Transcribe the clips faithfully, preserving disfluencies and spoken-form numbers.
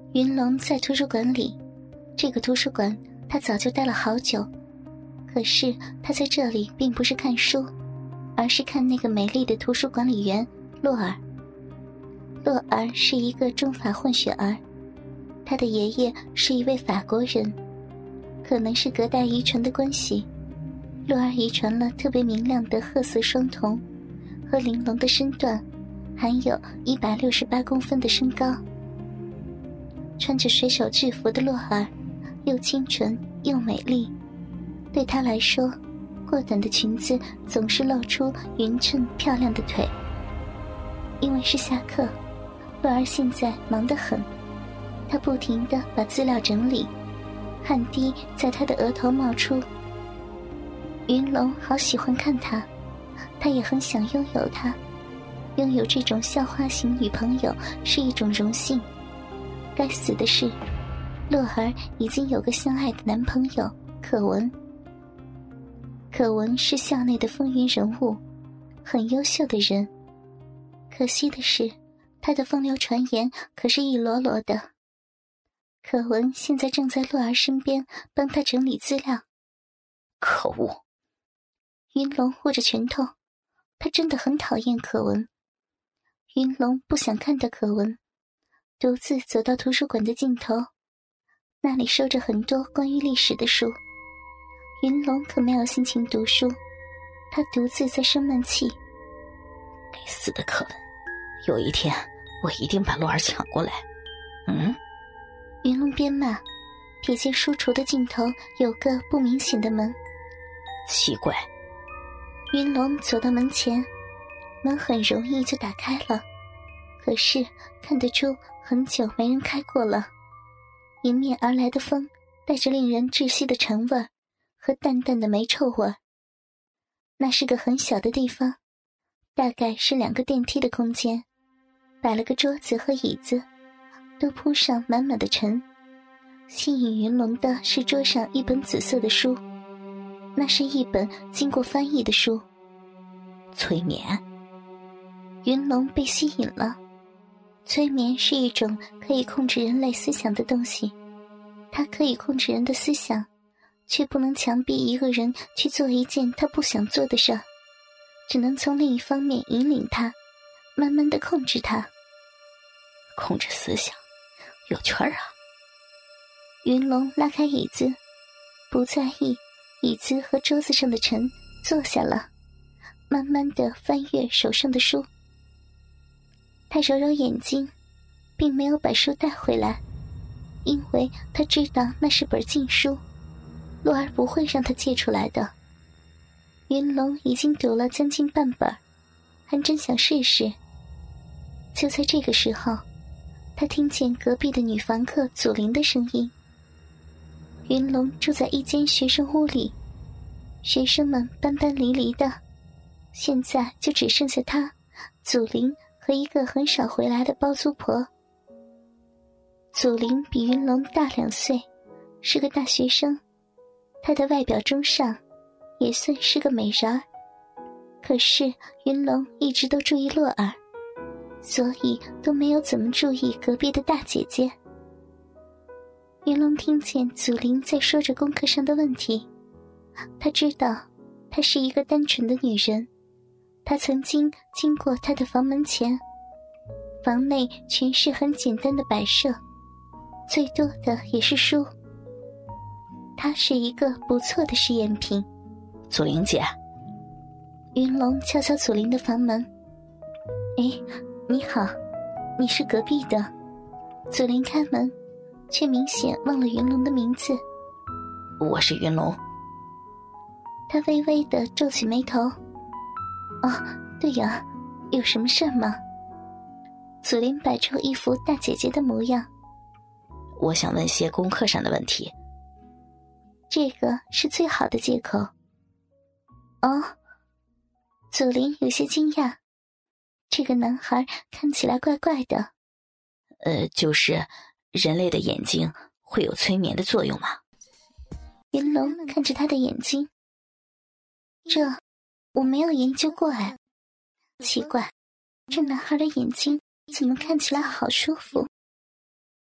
云龙在图书馆里，这个图书馆他早就待了好久，可是他在这里并不是看书，而是看那个美丽的图书管理员洛尔。洛尔是一个中法混血儿，他的爷爷是一位法国人，可能是隔代遗传的关系，洛尔遗传了特别明亮的褐色双瞳和玲珑的身段，还有一百六十八公分的身高。穿着水手制服的洛尔又清纯又美丽，对他来说，过短的裙子总是露出匀称漂亮的腿。因为是下课，洛儿现在忙得很，他不停地把资料整理，汗滴在他的额头冒出。云龙好喜欢看他，他也很想拥有他，拥有这种校花型女朋友是一种荣幸。该死的是，洛儿已经有个相爱的男朋友可文。可文是校内的风云人物，很优秀的人，可惜的是他的风流传言可是一箩箩的。可文现在正在洛儿身边帮他整理资料。 可恶！ 云龙握着拳头，他真的很讨厌可文。云龙不想看到可文，独自走到图书馆的尽头，那里收着很多关于历史的书。云龙可没有心情读书，他独自在生闷气。 该死的可文，有一天我一定把洛儿抢过来。嗯？ 云龙边骂，瞥见书橱的尽头有个不明显的门。 奇怪。 云龙走到门前，门很容易就打开了，可是看得出很久没人开过了。迎面而来的风带着令人窒息的尘味和淡淡的霉臭味。那是个很小的地方，大概是两个电梯的空间，摆了个桌子和椅子，都铺上满满的尘。吸引云龙的是桌上一本紫色的书，那是一本经过翻译的书。 催眠。 云龙被吸引了。催眠是一种可以控制人类思想的东西，它可以控制人的思想，却不能强逼一个人去做一件他不想做的事，只能从另一方面引领他，慢慢地控制他。 控制思想，有趣儿啊！ 云龙拉开椅子，不在意椅子和桌子上的尘，坐下了，慢慢地翻阅手上的书。他揉揉眼睛，并没有把书带回来，因为他知道那是本禁书，洛儿不会让他借出来的。云龙已经读了将近半本，还真想试试。就在这个时候，他听见隔壁的女房客祖灵的声音。云龙住在一间学生屋里，学生们搬搬离离的，现在就只剩下他、祖灵和一个很少回来的包租婆。祖灵比云龙大两岁，是个大学生，她的外表中上，也算是个美人儿。可是云龙一直都注意洛儿，所以都没有怎么注意隔壁的大姐姐。云龙听见祖灵在说着功课上的问题，他知道她是一个单纯的女人。他曾经经过她的房门前，房内全是很简单的摆设，最多的也是书。她是一个不错的试验品。 祖灵姐。 云龙敲敲祖灵的房门。哎，你好，你是隔壁的。祖灵开门，却明显忘了云龙的名字。 我是云龙。 他微微地皱起眉头。哦，对呀，有什么事吗？祖灵摆出一副大姐姐的模样。 我想问些功课上的问题。 这个是最好的借口。哦，祖灵有些惊讶，这个男孩看起来怪怪的。 呃，就是人类的眼睛会有催眠的作用吗？ 云龙看着他的眼睛。这我没有研究过哎，奇怪，这男孩的眼睛怎么看起来好舒服？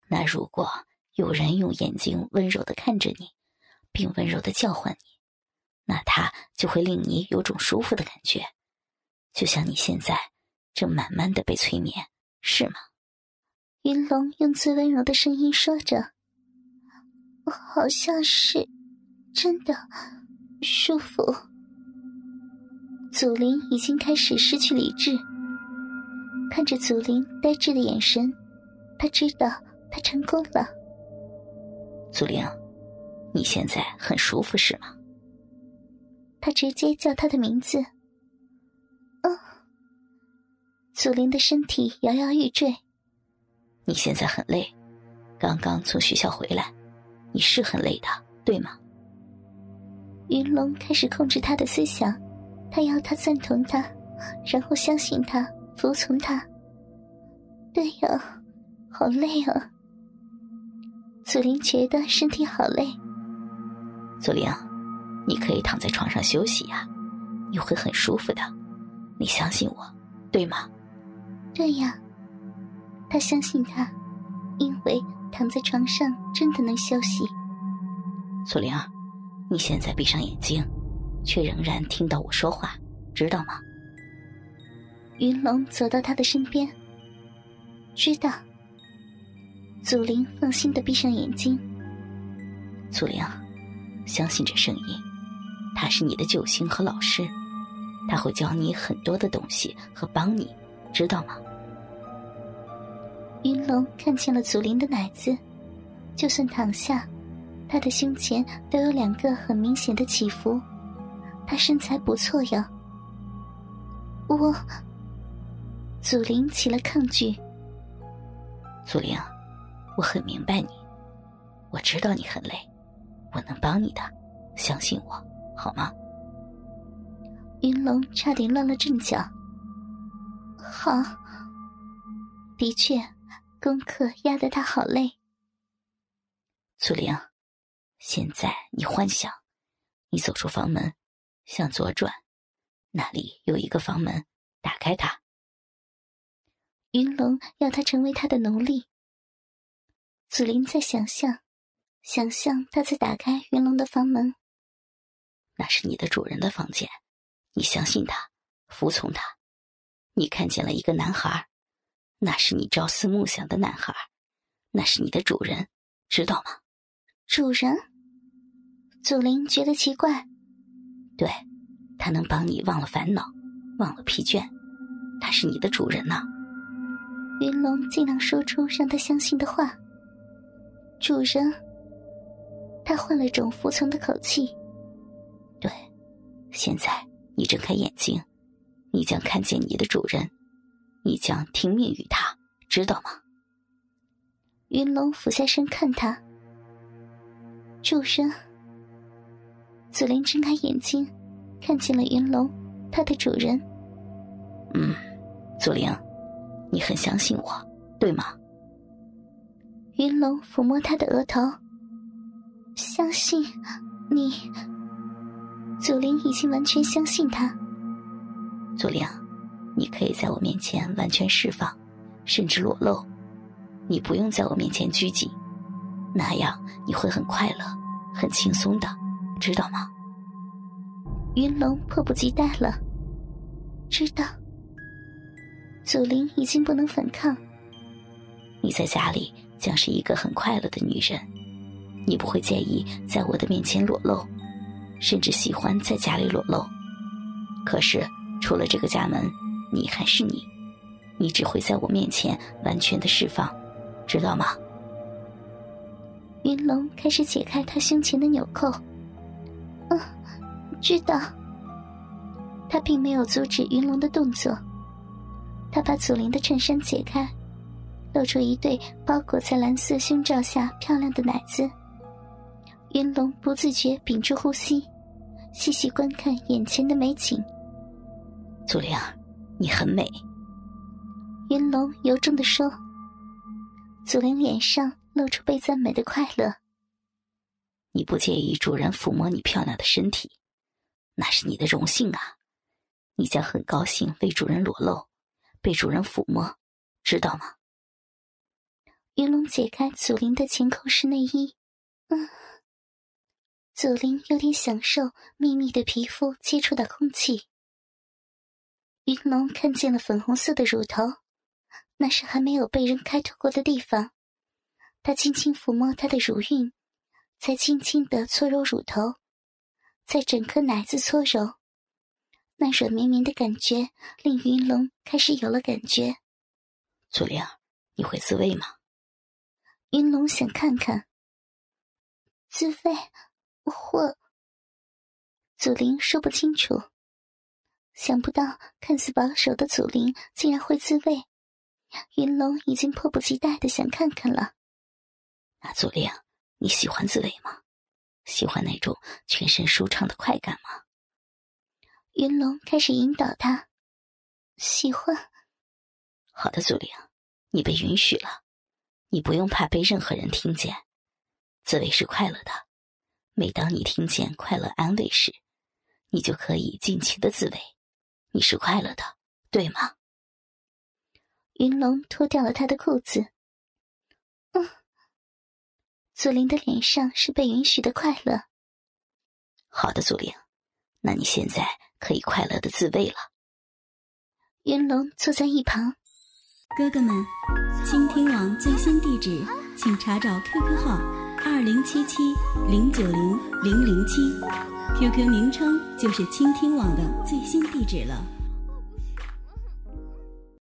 那如果有人用眼睛温柔地看着你，并温柔地叫唤你，那他就会令你有种舒服的感觉，就像你现在正慢慢地被催眠，是吗？ 云龙用最温柔的声音说着，好像是真的舒服。祖灵已经开始失去理智，看着祖灵呆滞的眼神，他知道他成功了。 祖灵，你现在很舒服是吗？ 他直接叫他的名字。嗯。祖灵的身体摇摇欲坠。 你现在很累，刚刚从学校回来，你是很累的，对吗？ 云龙开始控制他的思想，他要他赞同他，然后相信他，服从他。对呀，好累啊。祖灵觉得身体好累。 祖灵，你可以躺在床上休息呀，你会很舒服的，你相信我，对吗？ 对呀，他相信他，因为躺在床上真的能休息。 祖灵，你现在闭上眼睛，却仍然听到我说话，知道吗？ 云龙走到他的身边。知道。祖灵放心地闭上眼睛。 祖灵，相信这声音，他是你的救星和老师，他会教你很多的东西和帮你，知道吗？ 云龙看见了祖灵的奶子，就算躺下，他的胸前都有两个很明显的起伏，他身材不错呀。我……祖灵起了抗拒。 祖灵，我很明白你，我知道你很累，我能帮你的，相信我，好吗？ 云龙差点乱了阵脚。好。的确，功课压得他好累。 祖灵，现在你幻想，你走出房门，向左转，那里有一个房门，打开它。 云龙要他成为他的奴隶。祖灵在想象，想象他在打开云龙的房门。 那是你的主人的房间，你相信他，服从他。你看见了一个男孩，那是你朝思暮想的男孩，那是你的主人，知道吗？ 主人？祖灵觉得奇怪。 对，他能帮你忘了烦恼，忘了疲倦，他是你的主人呐。 云龙尽量说出让他相信的话。主人。他换了种服从的口气。 对，现在你睁开眼睛，你将看见你的主人，你将听命于他，知道吗？ 云龙俯下身看他。主人。祖灵睁开眼睛，看见了云龙，他的主人。 嗯，祖灵，你很相信我，对吗？ 云龙抚摸他的额头。相信你。祖灵已经完全相信他。 祖灵，你可以在我面前完全释放，甚至裸露，你不用在我面前拘谨，那样你会很快乐，很轻松的，知道吗？ 云龙迫不及待了。知道。祖灵已经不能反抗。 你在家里将是一个很快乐的女人，你不会介意在我的面前裸露，甚至喜欢在家里裸露。可是出了这个家门，你还是你，你只会在我面前完全的释放，知道吗？ 云龙开始解开他胸前的纽扣。嗯，知道。他并没有阻止云龙的动作，他把祖灵的衬衫解开，露出一对包裹在蓝色胸罩下漂亮的奶子。云龙不自觉屏住呼吸，细细观看眼前的美景。 祖灵，你很美。 云龙由衷地说。祖灵脸上露出被赞美的快乐。 你不介意主人抚摸你漂亮的身体，那是你的荣幸啊，你将很高兴为主人裸露，被主人抚摸，知道吗？ 云龙解开祖灵的前扣式内衣，嗯，祖灵有点享受密密的皮肤接触到空气。云龙看见了粉红色的乳头，那是还没有被人开脱过的地方。他轻轻抚摸她的乳晕，再轻轻地搓揉乳头，在整颗奶子搓揉。那软绵绵的感觉令云龙开始有了感觉。 祖灵，你会自慰吗？ 云龙想看看。自慰？或……祖灵说不清楚。想不到看似保守的祖灵竟然会自慰，云龙已经迫不及待地想看看了。 那祖灵，你喜欢自慰吗？喜欢那种全身舒畅的快感吗？ 云龙开始引导他。喜欢。 好的，祖灵，你被允许了，你不用怕被任何人听见。自慰是快乐的，每当你听见快乐安慰时，你就可以尽情的自慰。你是快乐的，对吗？ 云龙脱掉了他的裤子。嗯。祖灵的脸上是被允许的快乐。 好的，祖灵，那你现在可以快乐的自慰了。 云龙坐在一旁。 哥哥们，倾听网最新地址请查找 Q Q 号二零七七零九零零零七 ，Q Q 名称就是倾听网的最新地址了。